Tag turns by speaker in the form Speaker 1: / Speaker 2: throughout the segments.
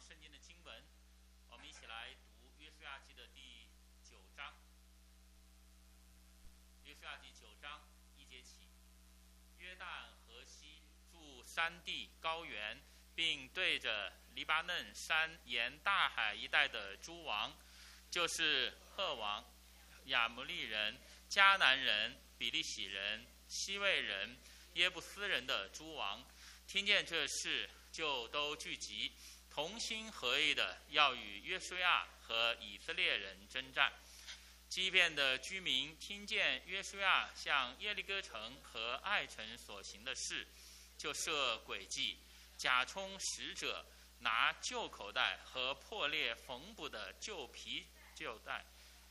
Speaker 1: 圣经的经文，我们一起来读约书亚记的第9章。约书亚记9章1节起，约旦河西住山地高原，并对着黎巴嫩山沿大海一带的诸王，就是赫王、亚摩利人、迦南人、比利洗人、西魏人、耶布斯人的诸王，听见这事，就都聚集，同心合意的要与约书亚和以色列人征战。基遍的居民听见约书亚向耶利哥城和爱城所行的事，就设诡计，假充使者，拿旧口袋和破裂缝补的旧皮旧带，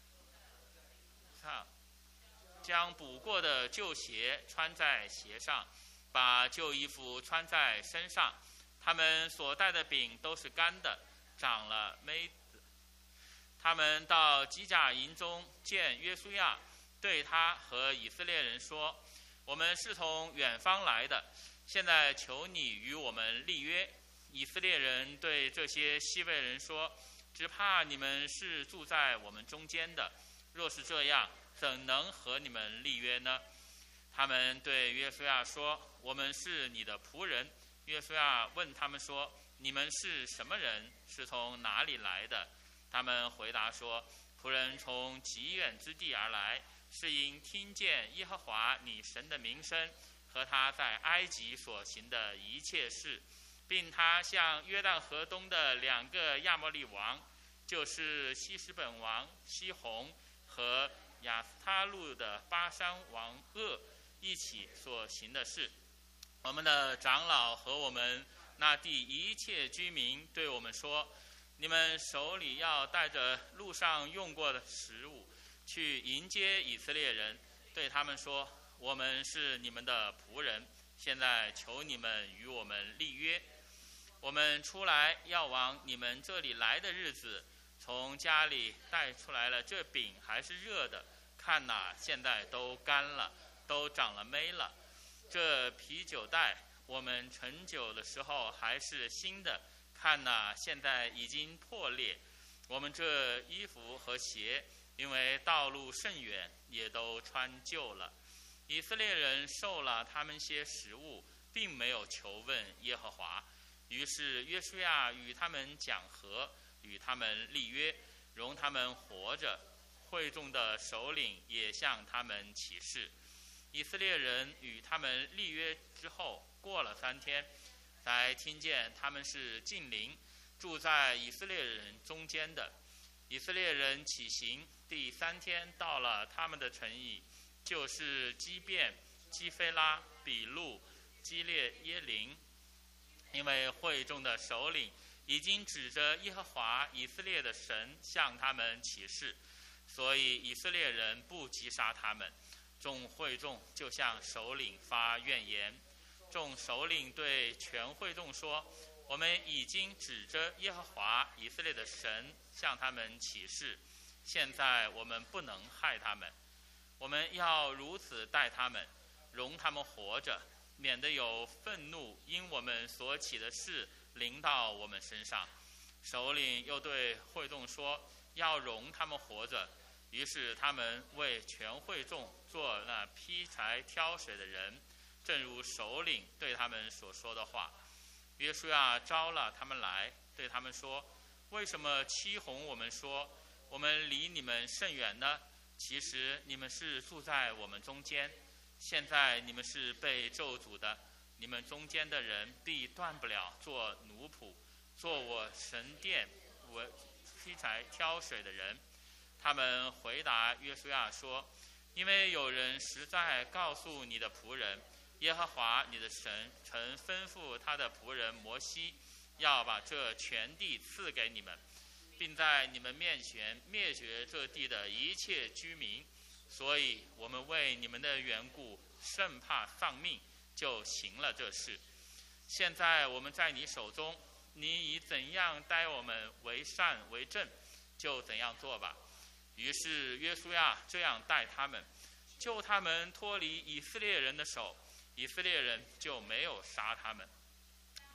Speaker 1: 将补过的旧鞋穿在鞋上，把旧衣服穿在身上。他们所带的饼都是干的，长了霉子。他们到基甲营中见约书亚，对他和以色列人说：我们是从远方来的，现在求你与我们立约。以色列人对这些西魏人说：只怕你们是住在我们中间的，若是这样，怎能和你们立约呢？他们对约书亚说：我们是你的仆人。约书亚问他们说：你们是什么人？是从哪里来的？他们回答说：仆人从极远之地而来，是因听见耶和华你神的名声和他在埃及所行的一切事，并他向约旦河东的2个亚摩利王，就是希实本王西宏和亚斯他路的巴珊王噩一起所行的事。我们的长老和我们那地一切居民对我们说：你们手里要带着路上用过的食物，去迎接以色列人，对他们说：我们是你们的仆人，现在求你们与我们立约。我们出来要往你们这里来的日子，从家里带出来了这饼还是热的，看哪，现在都干了，都长了霉了。这啤酒袋我们盛酒的时候还是新的，看哪，现在已经破裂。我们这衣服和鞋，因为道路甚远，也都穿旧了。以色列人受了他们些食物，并没有求问耶和华。于是约书亚与他们讲和，与他们立约，容他们活着。会众的首领也向他们起誓。以色列人与他们立约之后，过了3天，才听见他们是近邻，住在以色列人中间的。以色列人起行，第3天到了他们的城邑，就是基遍、基非拉、比路、基列耶林。因为会众的首领已经指着耶和华以色列的神向他们起誓，所以以色列人不击杀他们。众会众就向首领发怨言。众首领对全会众说：我们已经指着耶和华以色列的神向他们起誓，现在我们不能害他们，我们要如此待他们，容他们活着，免得有愤怒因我们所起的事临到我们身上。首领又对会众说：要容他们活着。于是他们为全会众做那劈柴挑水的人，正如首领对他们所说的话。约书亚招了他们来，对他们说：为什么欺哄我们说我们离你们甚远呢？其实你们是住在我们中间，现在你们是被咒诅的，你们中间的人必断不了做奴仆，做我神殿为劈柴挑水的人。他们回答约书亚说：因为有人实在告诉你的仆人耶和华你的神曾吩咐他的仆人摩西，要把这全地赐给你们，并在你们面前灭绝这地的一切居民，所以我们为你们的缘故甚怕丧命，就行了这事。现在我们在你手中，你以怎样待我们为善为正，就怎样做吧。于是约书亚这样待他们，救他们脱离以色列人的手，以色列人就没有杀他们。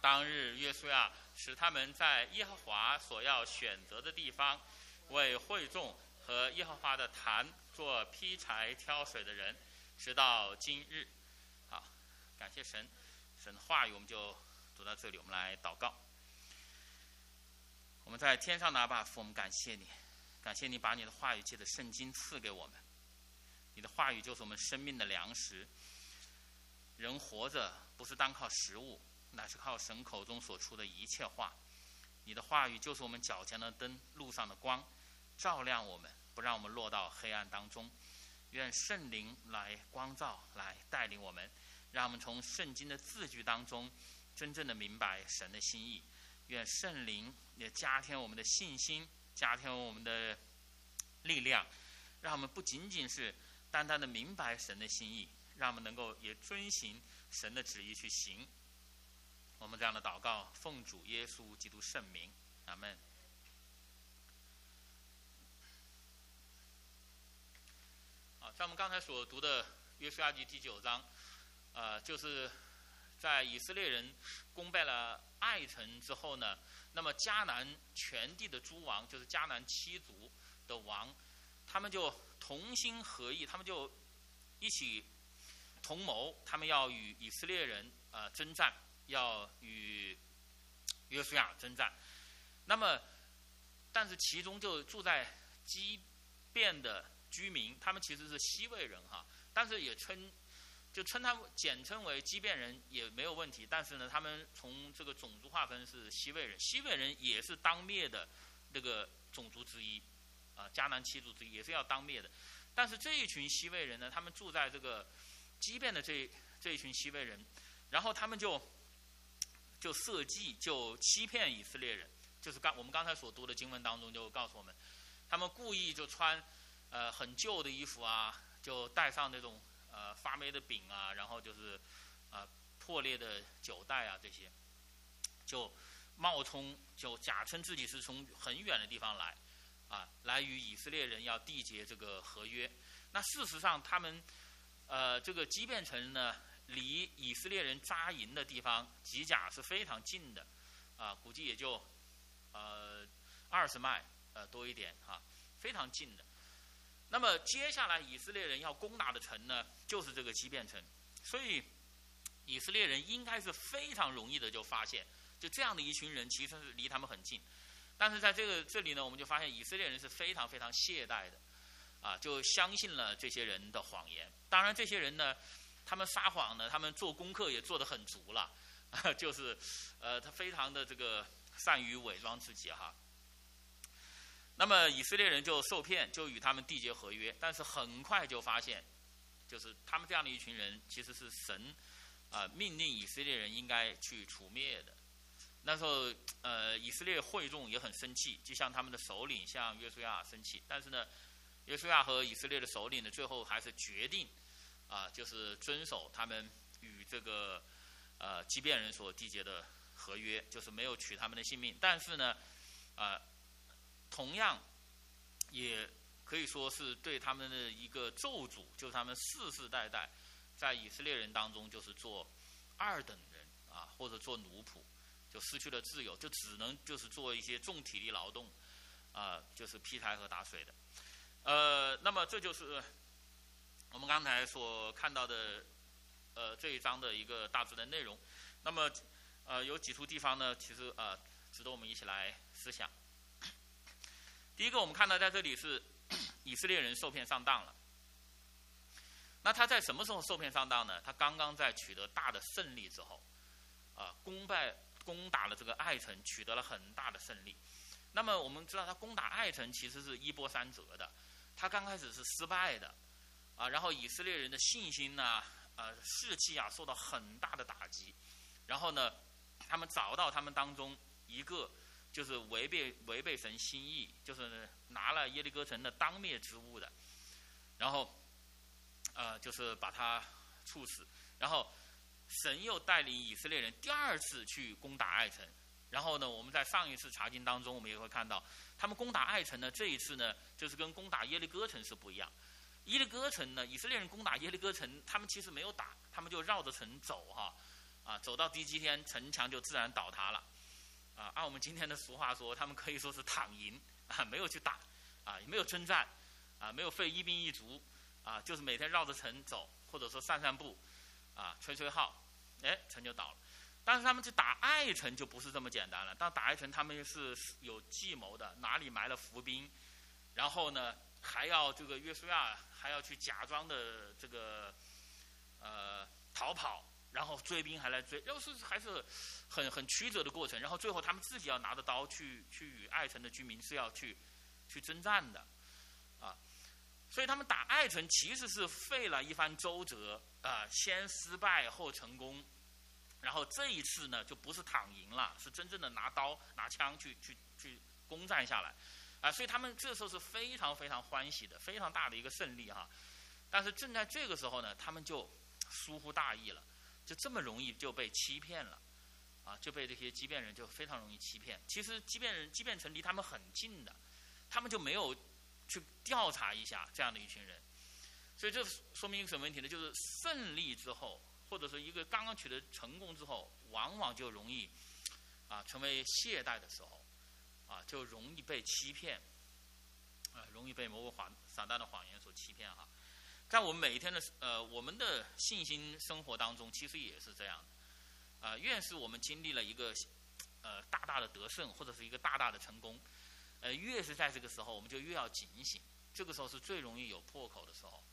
Speaker 1: 当日约书亚使他们在耶和华所要选择的地方，为会众和耶和华的坛做劈柴挑水的人，直到今日。好，感谢神，神的话语我们就读到这里，我们来祷告。我们在天上的阿爸父，我们感谢你，感谢你把你的话语借着圣经赐给我们。你的话语就是我们生命的粮食。人活着不是单靠食物，乃是靠神口中所出的一切话。你的话语就是我们脚前的灯，路上的光，照亮我们，不让我们落到黑暗当中。愿圣灵来光照，来带领我们，让我们从圣经的字句当中真正的明白神的心意。愿圣灵也加添我们的信心，加添我们的力量，让我们不仅仅是单单的明白神的心意，让我们能够也遵行神的旨意去行。我们这样的祷告，奉主耶稣基督圣名，阿们。好，在我们刚才所读的约书亚记第9章，就是在以色列人攻败了爱城之后呢，那么迦南全地的诸王，就是迦南7族的王，他们就同心合意，他们就一起同谋，他们要与以色列人征战，要与约书亚征战。那么，但是其中就住在基遍的居民，他们其实是西魏人哈，但是也称他们简称为基遍人也没有问题。但是呢，他们从这个种族划分是西魏人，西魏人也是当灭的这个种族之一，迦南7族之一，也是要当灭的。但是这一群西魏人呢，他们住在这个基遍的这一群西魏人，然后他们就设计，就欺骗以色列人，就是我们刚才所读的经文当中就告诉我们，他们故意就穿很旧的衣服啊，就带上那种发霉的饼啊，然后就是破裂的酒袋啊，这些就冒充，就假称自己是从很远的地方来来与以色列人要缔结这个合约。那事实上他们这个基遍城呢，离以色列人扎营的地方吉甲是非常近的，估计也就20迈多一点非常近的。那么接下来以色列人要攻打的城呢，就是这个基遍城，所以以色列人应该是非常容易的就发现，就这样的一群人其实是离他们很近。但是在这里呢，我们就发现以色列人是非常非常懈怠的，就相信了这些人的谎言。当然这些人呢，他们撒谎呢，他们做功课也做得很足了，就是他非常的这个善于伪装自己哈。那么以色列人就受骗，就与他们缔结合约，但是很快就发现，就是他们这样的一群人其实是神命令以色列人应该去除灭的。那时候以色列会众也很生气，就像他们的首领像约书亚生气，但是呢，约书亚和以色列的首领呢，最后还是决定就是遵守他们与这个基遍人所缔结的合约，就是没有取他们的性命。但是呢同样也可以说是对他们的一个咒诅，就是他们世世代代在以色列人当中就是做2等人或者做奴仆，就失去了自由，就只能就是做一些重体力劳动就是劈柴和打水的。那么这就是我们刚才所看到的这一章的一个大致的内容。那么有几处地方呢，其实值得我们一起来思想。第一个，我们看到在这里是以色列人受骗上当了。那他在什么时候受骗上当呢？他刚刚在取得大的胜利之后攻打了这个爱城，取得了很大的胜利。那么我们知道他攻打爱城其实是一波三折的，他刚开始是失败的然后以色列人的信心士气受到很大的打击。然后呢，他们找到他们当中一个就是违背神心意，就是拿了耶利哥城的当灭之物的，然后就是把他处死。然后神又带领以色列人第2次去攻打爱城。然后呢，我们在上一次查经当中，我们也会看到，他们攻打爱城呢，这一次呢，就是跟攻打耶利哥城是不一样。耶利哥城呢，以色列人攻打耶利哥城，他们其实没有打，他们就绕着城走走到第7天，城墙就自然倒塌了。按我们今天的俗话说，他们可以说是躺赢，没有去打，也没有征战，没有费一兵一卒，就是每天绕着城走，或者说散散步，吹吹号，城就倒了。但是他们去打爱城就不是这么简单了。打爱城，他们是有计谋的，哪里埋了伏兵，然后呢，还要这个约书亚还要去假装的这个逃跑。然后追兵还来追，还是很曲折的过程。然后最后他们自己要拿着刀去与爱城的居民是要去征战的，所以他们打爱城其实是费了一番周折，先失败后成功。然后这一次呢，就不是躺赢了，是真正的拿刀拿枪去攻占下来，所以他们这时候是非常非常欢喜的，非常大的一个胜利哈。但是正在这个时候呢，他们就疏忽大意了。就这么容易就被欺骗了，就被这些畸变人就非常容易欺骗。其实畸变城离他们很近的，他们就没有去调查一下这样的一群人。所以这说明一个什么问题呢？就是胜利之后，或者说一个刚刚取得成功之后，往往就容易成为懈怠的时候，就容易被欺骗，容易被魔鬼撒旦的谎言所欺骗哈。在我们每一天的我们的信心生活当中，其实也是这样的。越是我们经历了一个大大的得胜，或者是一个大大的成功，越是在这个时候，我们就越要警醒。这个时候是最容易有破口的时候。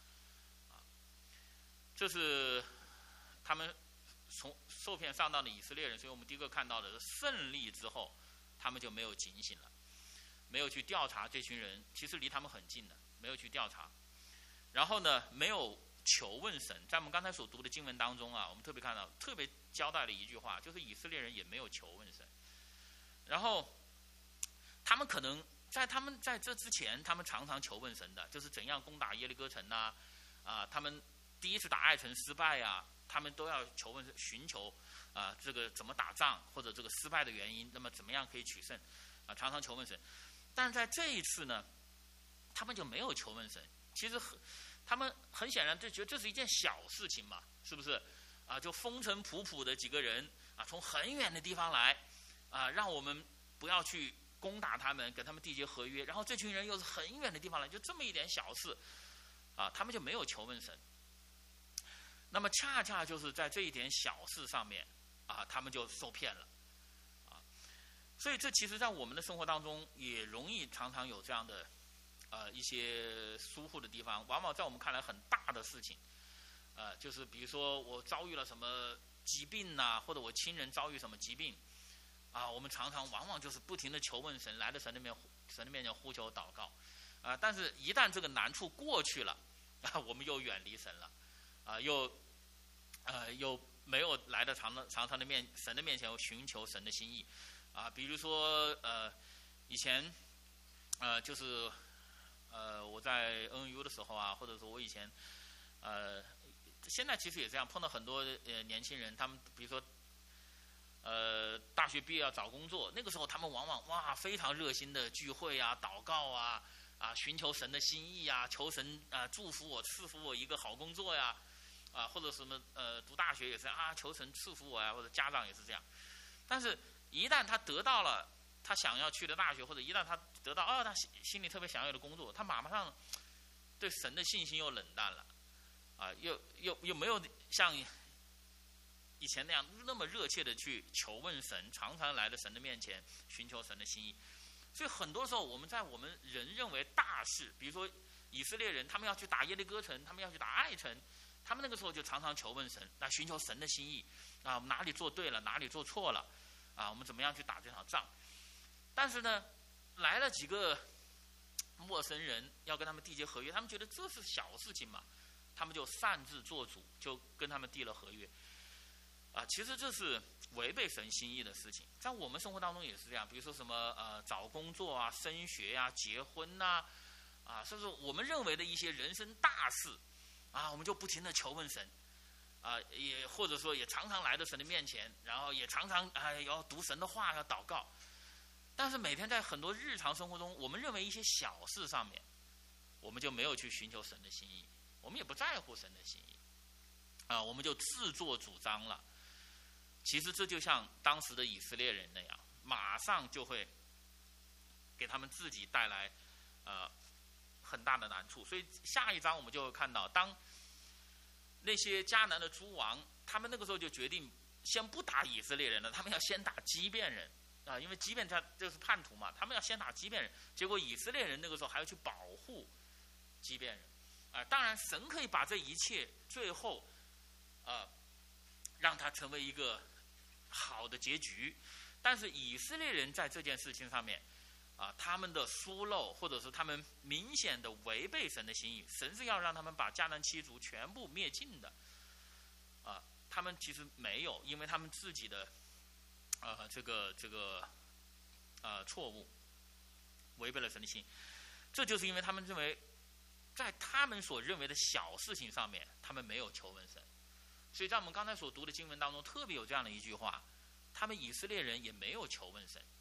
Speaker 1: 这是他们从受骗上当的以色列人，所以我们第一个看到的是胜利之后，他们就没有警醒了，没有去调查这群人，其实离他们很近的，没有去调查。然后呢，没有求问神。在我们刚才所读的经文当中我们特别看到，特别交代了一句话，就是以色列人也没有求问神。然后他们可能在这之前，他们常常求问神的，就是怎样攻打耶利哥城他们第一次打爱城失败他们都要求问寻求这个怎么打仗，或者这个失败的原因，那么怎么样可以取胜常常求问神。但是在这一次呢，他们就没有求问神。其实他们很显然就觉得这是一件小事情嘛，是不是就风尘仆仆的几个人从很远的地方来让我们不要去攻打他们，跟他们缔结合约，然后这群人又是很远的地方来，就这么一点小事他们就没有求问神。那么恰恰就是在这一点小事上面他们就受骗了所以这其实在我们的生活当中也容易常常有这样的一些疏忽的地方，往往在我们看来很大的事情，就是比如说我遭遇了什么疾病或者我亲人遭遇什么疾病我们常常往往就是不停的求问神，来到神的面前呼求祷告但是一旦这个难处过去了我们又远离神了又没有来到常常的神的面前寻求神的心意比如说以前就是我在 NU 的时候或者说我以前现在其实也这样，碰到很多年轻人，他们比如说大学毕业要找工作，那个时候他们往往非常热心的聚会祷告寻求神的心意求神祝福我赐福我一个好工作或者什么读大学也是求神赐福我或者家长也是这样。但是一旦他得到了他想要去的大学，或者一旦他得到他心里特别想要的工作，他马上对神的信心又冷淡了又没有像以前那样那么热切的去求问神，常常来到神的面前寻求神的心意。所以很多时候我们在我们人认为大事，比如说以色列人他们要去打耶利哥城，他们要去打爱城，他们那个时候就常常求问神，来寻求神的心意我们哪里做对了，哪里做错了我们怎么样去打这场仗。但是呢，来了几个陌生人要跟他们缔结合约，他们觉得这是小事情嘛，他们就擅自做主，就跟他们缔了合约其实这是违背神心意的事情。在我们生活当中也是这样，比如说什么找工作升学结婚甚至我们认为的一些人生大事我们就不停的求问神也或者说也常常来到神的面前，然后也常常要读神的话，要祷告。但是每天在很多日常生活中，我们认为一些小事上面，我们就没有去寻求神的心意，我们也不在乎神的心意我们就自作主张了其实这就像当时的以色列人那样，马上就会给他们自己带来很大的难处。所以下一章我们就会看到，当那些迦南的诸王，他们那个时候就决定先不打以色列人了，他们要先打基遍人啊，因为基遍他就是叛徒嘛，他们要先打基遍人。结果以色列人那个时候还要去保护基遍人啊。当然，神可以把这一切最后让它成为一个好的结局，但是以色列人在这件事情上面他们的疏漏，或者是他们明显的违背神的心意，神是要让他们把迦南七族全部灭尽的他们其实没有，因为他们自己的错误违背了神的心意。这就是因为他们认为在他们所认为的小事情上面，他们没有求问神。所以在我们刚才所读的经文当中，特别有这样的一句话：他们以色列人也没有求问神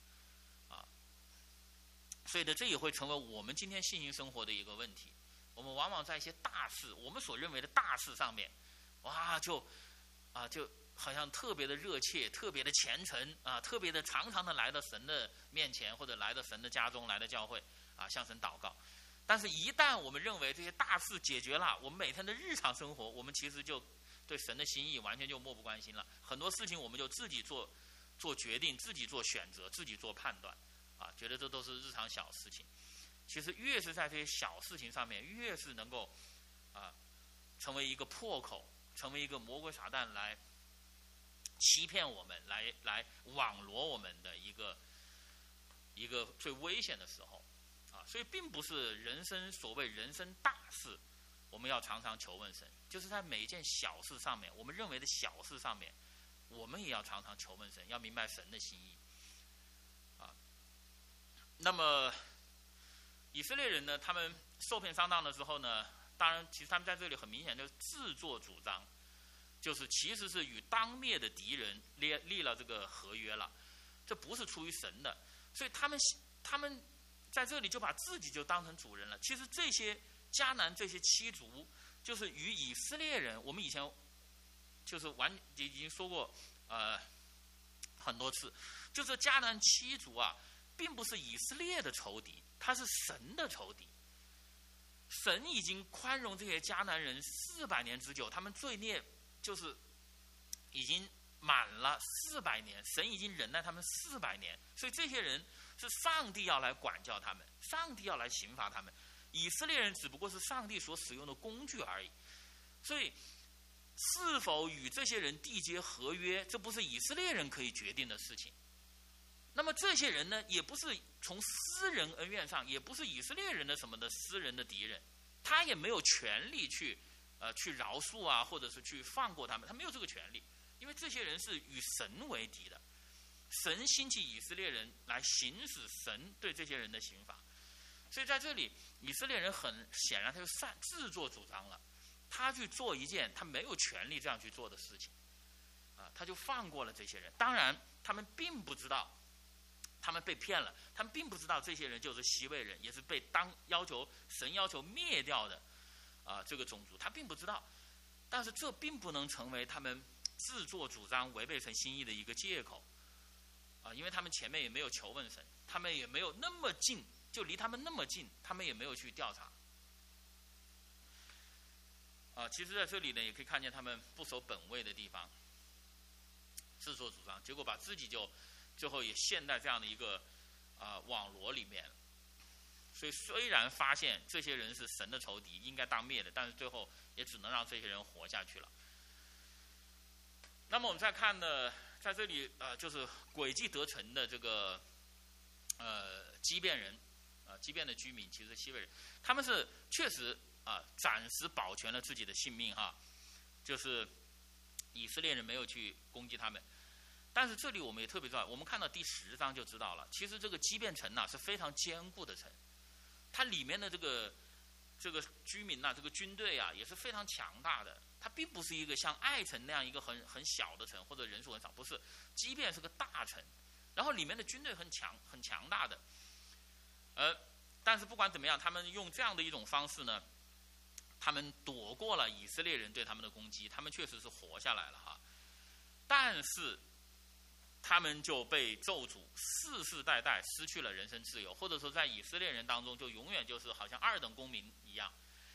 Speaker 1: 所以呢，这也会成为我们今天信心生活的一个问题。我们往往在一些大事，我们所认为的大事上面，就好像特别的热切，特别的虔诚特别的常常的来到神的面前，或者来到神的家中，来到教会向神祷告。但是一旦我们认为这些大事解决了，我们每天的日常生活，我们其实就对神的心意完全就漠不关心了。很多事情我们就自己做决定，自己做选择，自己做判断觉得这都是日常小事情。其实越是在这些小事情上面，越是能够成为一个破口，成为一个魔鬼撒旦来欺骗我们，来网罗我们的一个最危险的时候所以并不是所谓人生大事我们要常常求问神，就是在每一件小事上面，我们认为的小事上面，我们也要常常求问神，要明白神的心意那么以色列人呢，他们受骗上当的时候呢，当然其实他们在这里很明显就是自作主张，就是其实是与当灭的敌人立了这个合约了，这不是出于神的。所以他们在这里就把自己就当成主人了。其实这些迦南这些七族，就是与以色列人，我们以前就是已经说过很多次，就是迦南七族并不是以色列的仇敌，他是神的仇敌。神已经宽容这些迦南人400年之久，他们罪孽就是已经满了400年，神已经忍耐他们400年，所以这些人是上帝要来管教他们，上帝要来刑罚他们，以色列人只不过是上帝所使用的工具而已。所以是否与这些人缔结合约，这不是以色列人可以决定的事情。那么这些人呢，也不是从私人恩怨上，也不是以色列人的什么的私人的敌人，他也没有权利去饶恕或者是去放过他们，他没有这个权利，因为这些人是与神为敌的。神兴起以色列人来行使神对这些人的刑罚，所以在这里以色列人很显然他就自作主张了，他去做一件他没有权利这样去做的事情他就放过了这些人。当然他们并不知道他们被骗了，他们并不知道这些人就是西魏人，也是被神要求灭掉的这个种族，他并不知道。但是这并不能成为他们自作主张违背神心意的一个借口因为他们前面也没有求问神，他们也没有那么近，就离他们那么近，他们也没有去调查其实在这里呢，也可以看见他们不守本位的地方，自作主张，结果把自己就最后也陷在这样的一个网罗里面。所以虽然发现这些人是神的仇敌，应该当灭的，但是最后也只能让这些人活下去了。那么我们再看呢，在这里就是诡计得逞的这个基遍人基遍的居民，其实西魏人，他们是确实暂时保全了自己的性命就是以色列人没有去攻击他们。但是这里我们也特别知道，我们看到第10章就知道了，其实这个基遍城是非常坚固的城，它里面的这个居民这个军队也是非常强大的。它并不是一个像爱城那样一个很小的城，或者人数很少，不是，基遍是个大城，然后里面的军队很强大的。但是不管怎么样，他们用这样的一种方式呢，他们躲过了以色列人对他们的攻击，他们确实是活下来了但是他们就被咒诅，世世代代失去了人身自由，或者说在以色列人当中就永远就是好像二等公民一样，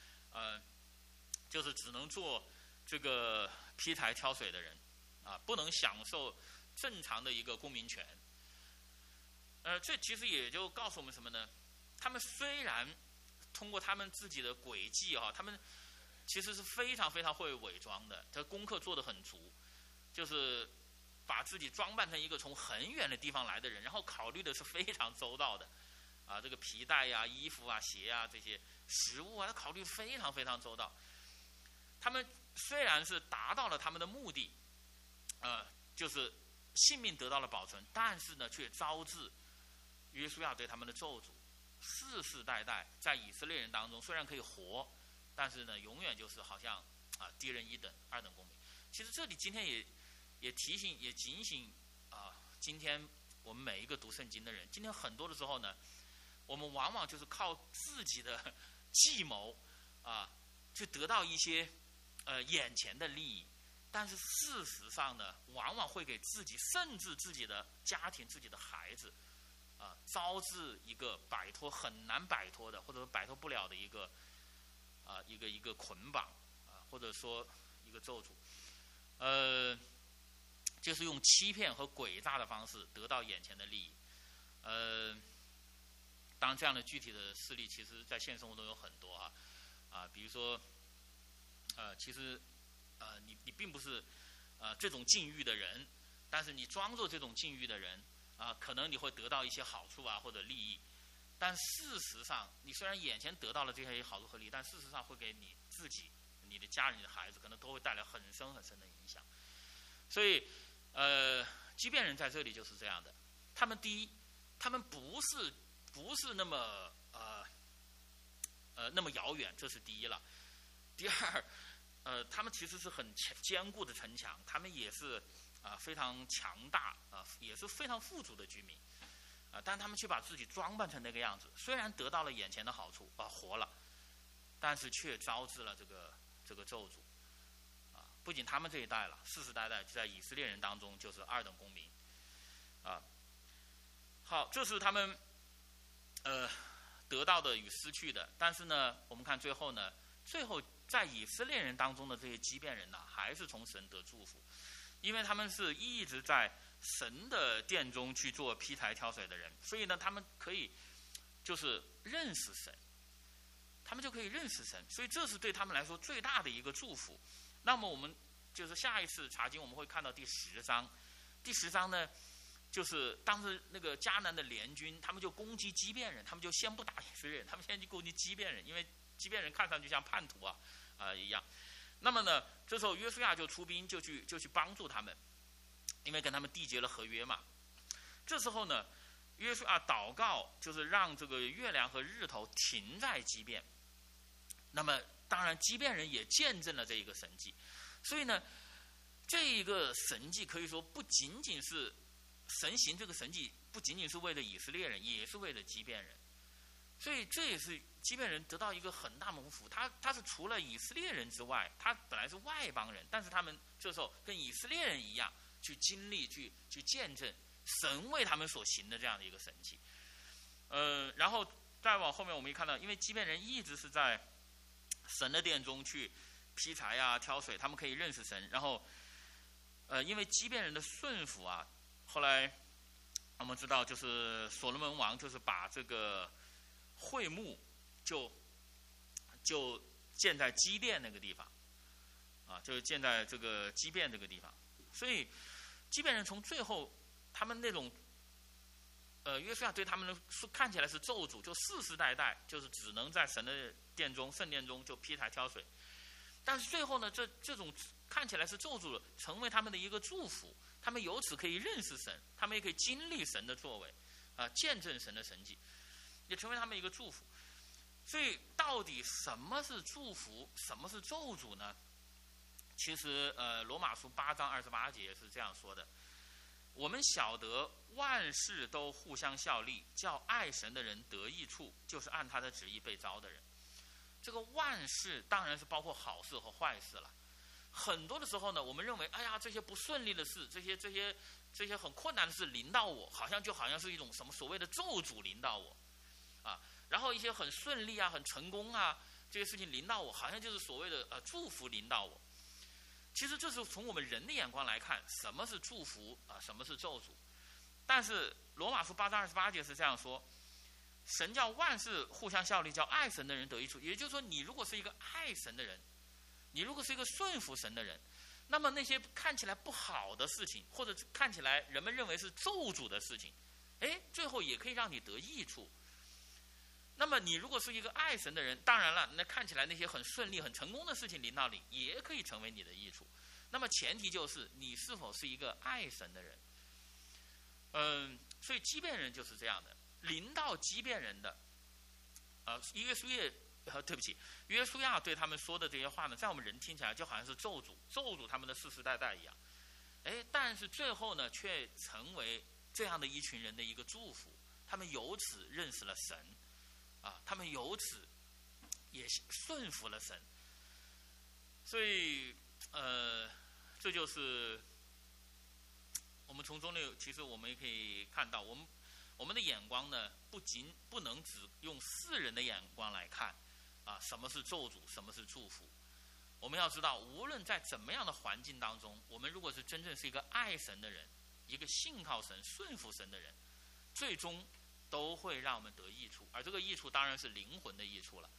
Speaker 1: 就是只能做这个劈柴挑水的人，不能享受正常的一个公民权。这其实也就告诉我们什么呢？他们虽然通过他们自己的诡计他们其实是非常非常会伪装的，这功课做得很足，就是把自己装扮成一个从很远的地方来的人，然后考虑的是非常周到的，这个皮带呀、衣服啊、鞋啊这些食物他考虑非常非常周到。他们虽然是达到了他们的目的，就是性命得到了保存，但是呢，却招致约书亚对他们的咒诅，世世代代在以色列人当中虽然可以活，但是呢，永远就是好像低人一等、二等公民。其实这里今天也提醒、也警醒今天我们每一个读圣经的人，今天很多的时候呢，我们往往就是靠自己的计谋去得到一些眼前的利益，但是事实上呢，往往会给自己甚至自己的家庭、自己的孩子招致一个很难摆脱的，或者说摆脱不了的一个捆绑或者说一个咒诅。就是用欺骗和诡诈的方式得到眼前的利益。当然这样的具体的事例，其实在现实生活中有很多比如说其实你并不是这种境遇的人，但是你装作这种境遇的人可能你会得到一些好处或者利益，但事实上你虽然眼前得到了这些好处和利益，但事实上会给你自己、你的家人、你的孩子可能都会带来很深很深的影响。所以畸变人在这里就是这样的，他们第一，他们不是那么那么遥远，这是第一了。第二他们其实是很坚固的城墙，他们也是非常强大也是非常富足的居民但他们却把自己装扮成那个样子，虽然得到了眼前的好处活了，但是却招致了这个咒诅不仅他们这一代了，世世代代在以色列人当中就是二等公民好，这是他们得到的与失去的。但是呢，我们看最后在以色列人当中的这些畸变人还是从神得祝福，因为他们是一直在神的殿中去做劈柴挑水的人，所以呢，他们可以就是认识神，所以这是对他们来说最大的一个祝福。那么我们就是下一次查经我们会看到第10章，第10章呢，就是当时那个迦南的联军，他们就攻击畸变人，他们就先不打以色列人，他们先去攻击畸变人，因为畸变人看上去像叛徒一样。那么呢，这时候约书亚就出兵，就去帮助他们，因为跟他们缔结了合约嘛。这时候呢，约书亚祷告，就是让这个月亮和日头停在畸变。那么当然畸变人也见证了这一个神迹，所以呢，这一个神迹可以说不仅仅是神行这个神迹，不仅仅是为了以色列人，也是为了畸变人。所以这也是畸变人得到一个很大蒙福，他是除了以色列人之外，他本来是外邦人，但是他们这时候跟以色列人一样，去经历、去见证神为他们所行的这样的一个神迹。然后再往后面我们一看到，因为畸变人一直是在神的殿中去劈柴挑水，他们可以认识神。然后因为畸变人的顺服后来我们知道就是所罗门王就是把这个会幕就建在基甸那个地方就是建在这个基遍这个地方。所以基遍人从最后他们那种约书亚对他们的看起来是咒诅，就世世代代就是只能在神的殿中、圣殿中就劈柴挑水，但是最后呢，这种看起来是咒诅了，成为他们的一个祝福，他们由此可以认识神，他们也可以经历神的作为见证神的神迹，也成为他们一个祝福。所以到底什么是祝福，什么是咒诅呢？其实罗马书8章28节是这样说的：我们晓得万事都互相效力，叫爱神的人得益处，就是按他的旨意被招的人。这个万事当然是包括好事和坏事了。 很多的时候呢，我们认为，哎呀，这些不顺利的事，这些很困难的事临到我，好像是一种什么所谓的咒诅临到我，啊，然后一些很顺利啊、很成功啊这些事情临到我，好像就是所谓的祝福临到我。其实这是从我们人的眼光来看，什么是祝福啊，什么是咒诅。但是罗马书8章28节是这样说：神叫万事互相效力，叫爱神的人得益处。也就是说，你如果是一个爱神的人，你如果是一个顺服神的人，那么那些看起来不好的事情，或者看起来人们认为是咒诅的事情，最后也可以让你得益处。那么你如果是一个爱神的人，当然了，那看起来那些很顺利、很成功的事情临到你，也可以成为你的益处。那么前提就是你是否是一个爱神的人。所以畸变人就是这样的，临到畸变人的，约书亚对他们说的这些话呢，在我们人听起来就好像是咒诅他们的世世代代一样。但是最后呢，却成为这样的一群人的一个祝福。他们由此认识了神，他们由此也顺服了神。所以，这就是我们从中呢，其实我们也可以看到，我们的眼光呢，不能只用世人的眼光来看，什么是咒诅，什么是祝福。我们要知道，无论在怎么样的环境当中，我们如果是真正是一个爱神的人，一个信靠神、顺服神的人，最终都会让我们得益处，而这个益处当然是灵魂的益处了。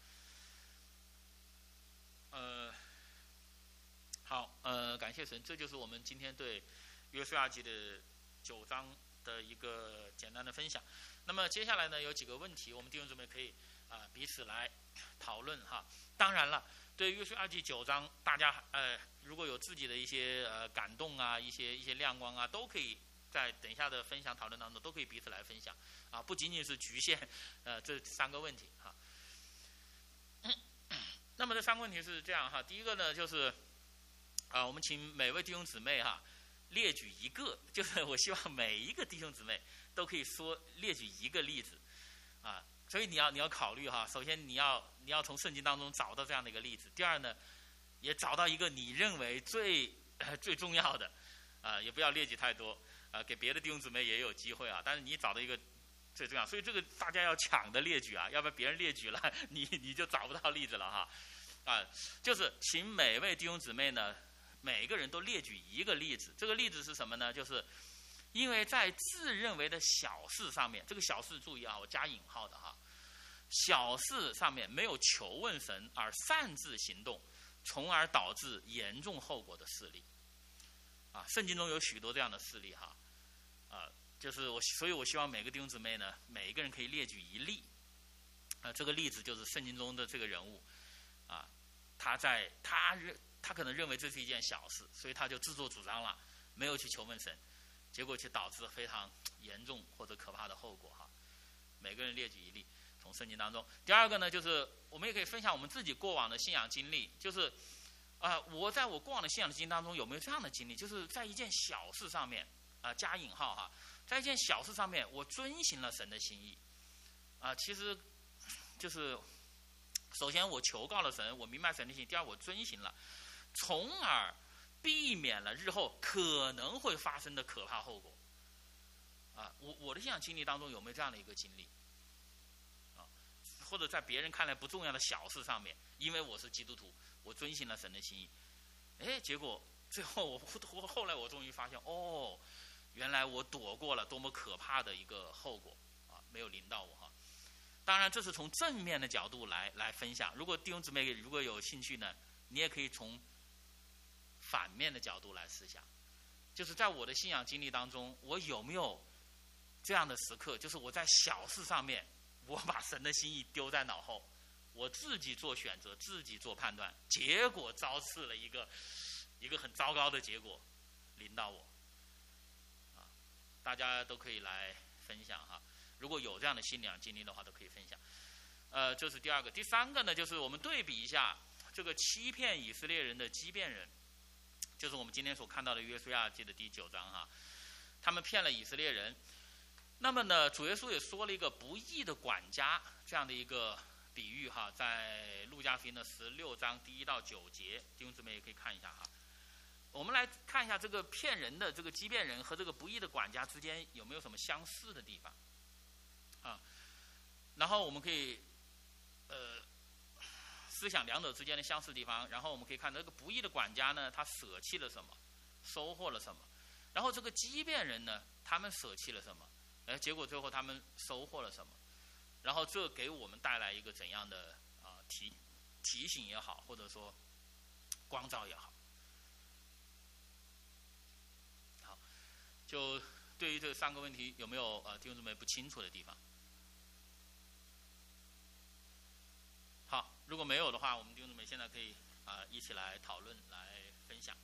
Speaker 1: 好，感谢神，这就是我们今天对约书亚记的9章的一个简单的分享。那么接下来呢，有几个问题，我们弟兄姊妹可以彼此来讨论哈。当然了，对约书亚记9章，大家如果有自己的一些感动啊，一些亮光啊，都可以在等一下的分享讨论当中都可以彼此来分享不仅仅是局限这3个问题哈。那么这3个问题是这样哈，第一个呢就是我们请每位弟兄姊妹列举一个，就是我希望每一个弟兄姊妹都可以列举一个例子所以你要考虑首先你要从圣经当中找到这样的一个例子。第二呢，也找到一个你认为最重要的也不要列举太多给别的弟兄姊妹也有机会但是你找到一个最重要，所以这个大家要抢着列举要不然别人列举了你就找不到例子了就是请每位弟兄姊妹呢，每一个人都列举一个例子。这个例子是什么呢？就是因为在自认为的小事上面，这个小事注意我加引号的小事上面没有求问神而擅自行动，从而导致严重后果的事例圣经中有许多这样的事例就是所以我希望每个弟兄姊妹呢，每一个人可以列举一例这个例子就是圣经中的这个人物他可能认为这是一件小事，所以他就自作主张了，没有去求问神，结果却导致非常严重或者可怕的后果每个人列举一例从圣经当中。第二个呢，就是我们也可以分享我们自己过往的信仰经历，就是我在我过往的信仰经历当中有没有这样的经历，就是在一件小事上面加引号在一件小事上面我遵行了神的心意其实就是首先我求告了神，我明白神的心意，第二我遵行了，从而避免了日后可能会发生的可怕后果我的信仰经历当中有没有这样的一个经历或者在别人看来不重要的小事上面，因为我是基督徒，我遵行了神的心意结果最后后来我终于发现原来我躲过了多么可怕的一个后果没有临到我当然这是从正面的角度来分享，如果弟兄姊妹如果有兴趣呢，你也可以从反面的角度来思想，就是在我的信仰经历当中，我有没有这样的时刻，就是我在小事上面我把神的心意丢在脑后，我自己做选择，自己做判断，结果招致了一个很糟糕的结果临到我大家都可以来分享如果有这样的信仰经历的话都可以分享这是第二个。第三个呢，就是我们对比一下这个欺骗以色列人的畸变人，就是我们今天所看到的约书亚记的第9章他们骗了以色列人。那么呢，主耶稣也说了一个不义的管家这样的一个比喻在路加福音的16章第1到9节，弟兄姊妹也可以看一下我们来看一下这个骗人的这个畸变人和这个不义的管家之间有没有什么相似的地方啊？然后我们可以思想两者之间的相似地方，然后我们可以看到这个不义的管家呢，他舍弃了什么，收获了什么，然后这个畸变人呢，他们舍弃了什么，结果最后他们收获了什么，然后这给我们带来一个怎样的提醒也好，或者说光照也好。好，就对于这三个问题有没有弟兄姊妹不清楚的地方？好，如果没有的话，我们弟兄姊妹现在可以一起来讨论，来分享。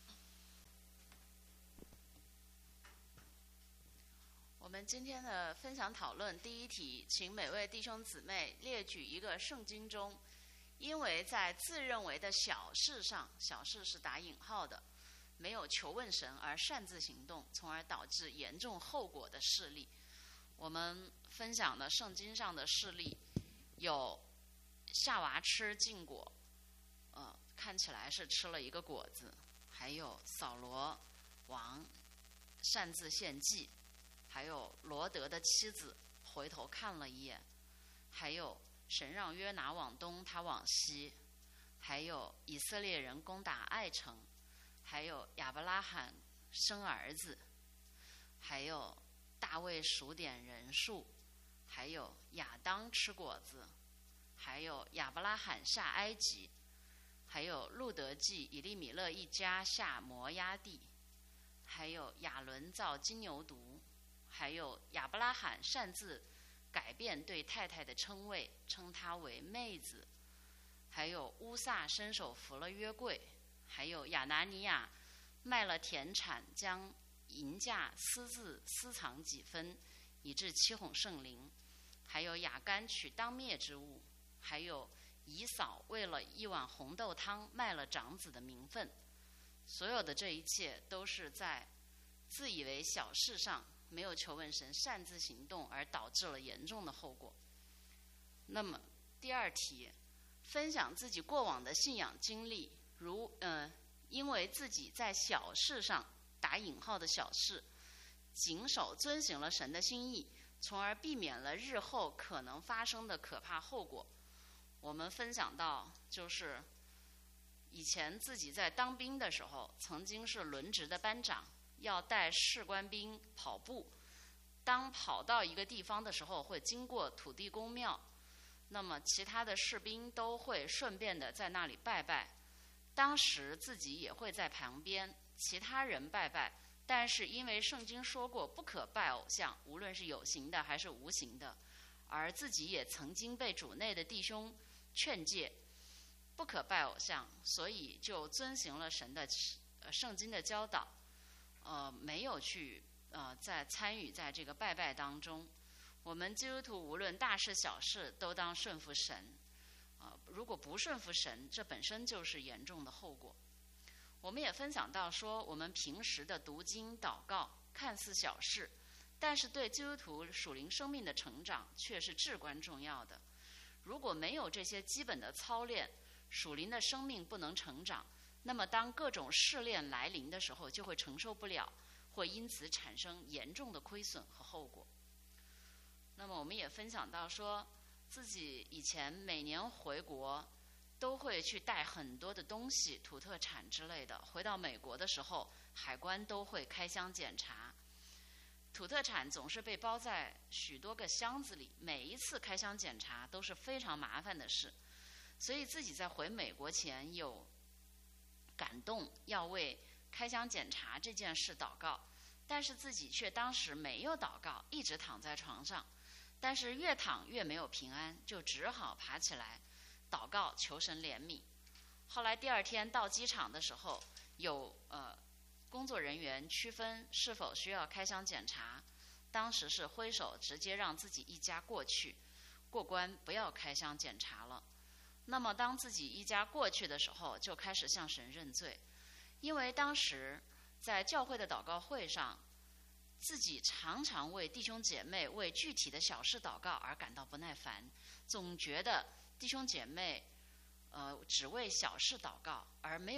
Speaker 2: 我们今天的分享讨论第一题，请每位弟兄姊妹列举一个圣经中因为在自认为的小事上，小事是打引号的，没有求问神而擅自行动，从而导致严重后果的事例。我们分享的圣经上的事例有夏娃吃禁果，看起来是吃了一个果子，还有扫罗王擅自献祭，还有罗德的妻子回头看了一眼，还有神让约拿往东，他往西，还有以色列人攻打爱城，还有亚伯拉罕生儿子，还有大卫数点人数，还有亚当吃果子，还有亚伯拉罕下埃及，还有路德记以利米勒一家下摩押地，还有亚伦造金牛犊，还有亚伯拉罕擅自改变对太太的称谓，称她为妹子，还有乌撒伸手扶了约柜，还有亚拿尼亚卖了田产，将银价私自私藏几分，以致欺哄圣灵，还有亚干取当灭之物，还有以扫为了一碗红豆汤卖了长子的名分。所有的这一切都是在自以为小事上没有求问神，擅自行动而导致了严重的后果。那么第二题，分享自己过往的信仰经历，因为自己在小事上打引号的小事谨守遵行了神的心意，从而避免了日后可能发生的可怕后果。我们分享到，就是以前自己在当兵的时候，曾经是轮值的班长，要带士官兵跑步，当跑到一个地方的时候会经过土地公庙，那么其他的士兵都会顺便的在那里拜拜，当时自己也会在旁边，其他人拜拜，但是因为圣经说过不可拜偶像，无论是有形的还是无形的，而自己也曾经被主内的弟兄劝诫不可拜偶像，所以就遵行了神的圣经的教导，没有去在参与在这个拜拜当中。我们基督徒无论大事小事都当顺服神，如果不顺服神，这本身就是严重的后果。我们也分享到说，我们平时的读经祷告看似小事，但是对基督徒属灵生命的成长却是至关重要的。如果没有这些基本的操练，属灵的生命不能成长，那么当各种试炼来临的时候就会承受不了，会因此产生严重的亏损和后果。那么我们也分享到说，自己以前每年回国都会去带很多的东西，土特产之类的，回到美国的时候海关都会开箱检查，土特产总是被包在许多个箱子里，每一次开箱检查都是非常麻烦的事，所以自己在回美国前有感动要为开箱检查这件事祷告，但是自己却当时没有祷告，一直躺在床上，但是越躺越没有平安，就只好爬起来祷告求神怜悯。后来第二天到机场的时候，有工作人员区分是否需要开箱检查，当时是挥手直接让自己一家过去，过关不要开箱检查了。那么当自己一家过去的时候，就开始向神认罪，因为当时在教会的祷告会上，自己常常为弟兄姐妹为具体的小事祷告而感到不耐烦，总觉得弟兄姐妹只为小事祷告，而没有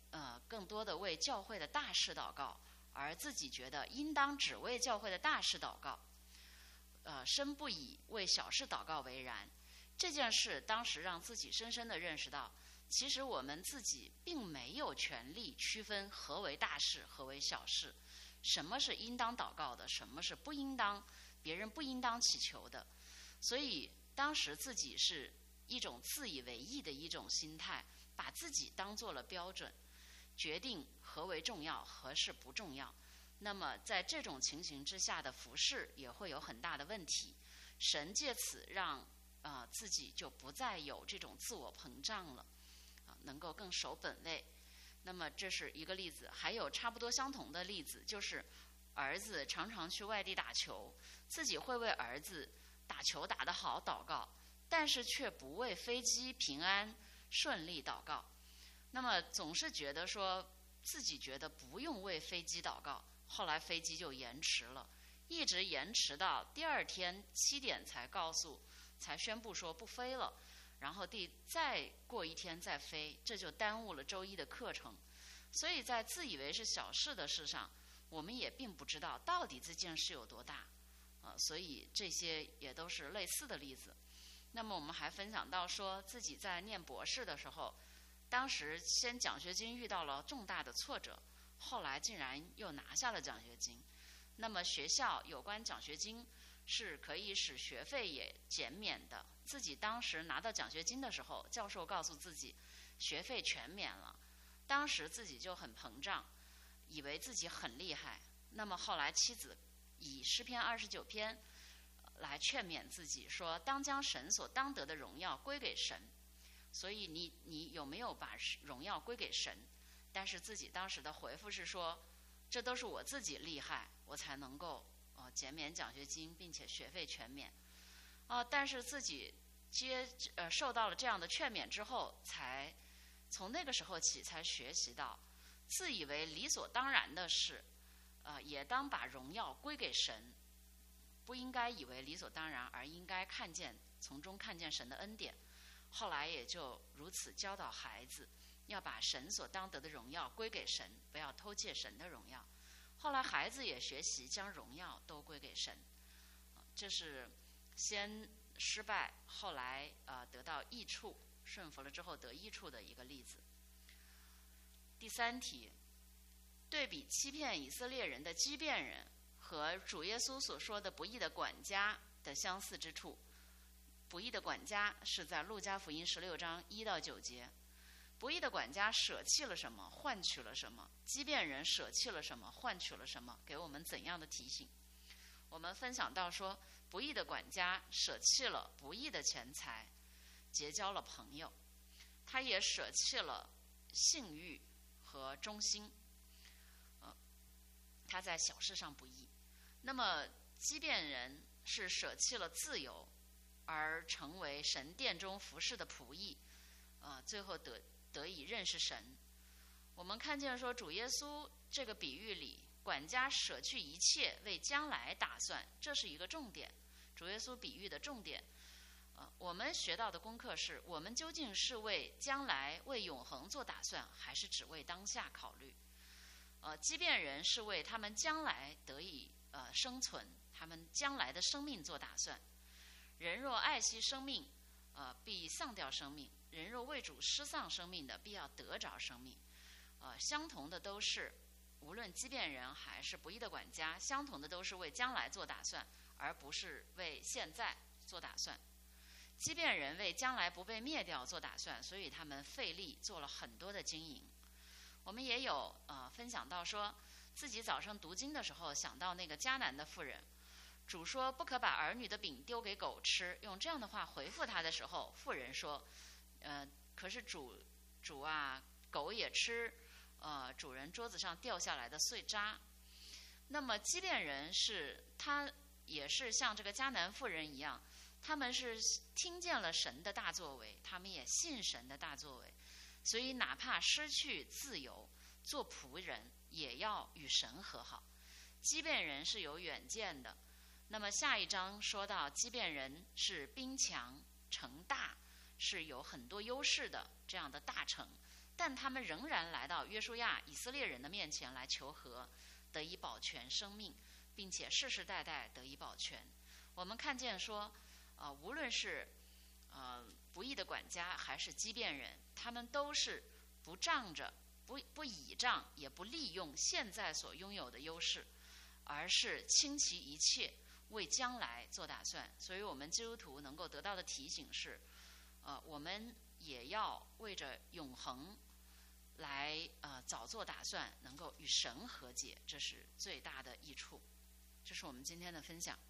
Speaker 2: 更多的为教会的大事祷告，而自己觉得应当只为教会的大事祷告，深不以为小事祷告为然。这件事当时让自己深深地认识到，其实我们自己并没有权利区分何为大事，何为小事，什么是应当祷告的，什么是不应当，别人不应当祈求的。所以当时自己是一种自以为意的一种心态，把自己当作了标准，决定何为重要，何事不重要。那么在这种情形之下的服事也会有很大的问题。神借此让自己就不再有这种自我膨胀了，能够更守本位。那么这是一个例子，还有差不多相同的例子，就是儿子常常去外地打球，自己会为儿子打球打得好祷告，但是却不为飞机平安顺利祷告。那么总是觉得说自己觉得不用为飞机祷告，后来飞机就延迟了，一直延迟到第二天7点才宣布说不飞了，然后再过一天再飞，这就耽误了周一的课程。所以在自以为是小事的事上，我们也并不知道到底这件事有多大，所以这些也都是类似的例子。那么我们还分享到说自己在念博士的时候，当时先奖学金遇到了重大的挫折，后来竟然又拿下了奖学金。那么学校有关奖学金是可以使学费也减免的，自己当时拿到奖学金的时候，教授告诉自己学费全免了，当时自己就很膨胀，以为自己很厉害。那么后来妻子以诗篇29篇来劝勉自己，说当将神所当得的荣耀归给神。所以你有没有把荣耀归给神？但是自己当时的回复是说，这都是我自己厉害，我才能够减免奖学金，并且学费全免。但是自己受到了这样的劝勉之后，才从那个时候起才学习到，自以为理所当然的事，也当把荣耀归给神，不应该以为理所当然，而应该从中看见神的恩典。后来也就如此教导孩子，要把神所当得的荣耀归给神，不要偷窃神的荣耀。后来孩子也学习将荣耀都归给神。这是先失败，后来得到益处，顺服了之后得益处的一个例子。第3题，对比欺骗以色列人的基遍人和主耶稣所说的不义的管家的相似之处。不义的管家是在路加福音16章1到9节。不义的管家舍弃了什么，换取了什么？基遍人舍弃了什么，换取了什么？给我们怎样的提醒？我们分享到说，不义的管家舍弃了不义的钱财，结交了朋友，他也舍弃了信誉和忠心，他在小事上不义。那么基遍人是舍弃了自由，而成为神殿中服侍的仆役，最后得以认识神。我们看见说，主耶稣这个比喻里，管家舍去一切为将来打算，这是一个重点，主耶稣比喻的重点。我们学到的功课是，我们究竟是为将来为永恒做打算，还是只为当下考虑？基遍人是为他们将来得以生存，他们将来的生命做打算。人若爱惜生命，必丧掉生命；人若为主失丧生命的，必要得着生命。相同的都是，无论基遍人还是不义的管家，相同的都是为将来做打算，而不是为现在做打算。基遍人为将来不被灭掉做打算，所以他们费力做了很多的经营。我们也有分享到说，自己早上读经的时候想到那个迦南的妇人，主说不可把儿女的饼丢给狗吃，用这样的话回复他的时候，妇人说可是主啊，狗也吃主人桌子上掉下来的碎渣。那么基遍人他也是像这个迦南妇人一样，他们是听见了神的大作为，他们也信神的大作为，所以哪怕失去自由做仆人，也要与神和好。基遍人是有远见的。那么下一章说到基遍人是兵强城大，是有很多优势的这样的大城， 但他们仍然来到约书亚以色列人的面前来求和，得以保全生命，并且世世代代得以保全。我们看见说，无论是不义的管家还是畸变人，他们都是不仗着、不倚仗，也不利用现在所拥有的优势，而是倾其一切为将来做打算。所以我们基督徒能够得到的提醒是，我们也要为着永恒来早做打算，能够与神和解，这是最大的益处。这是我们今天的分享。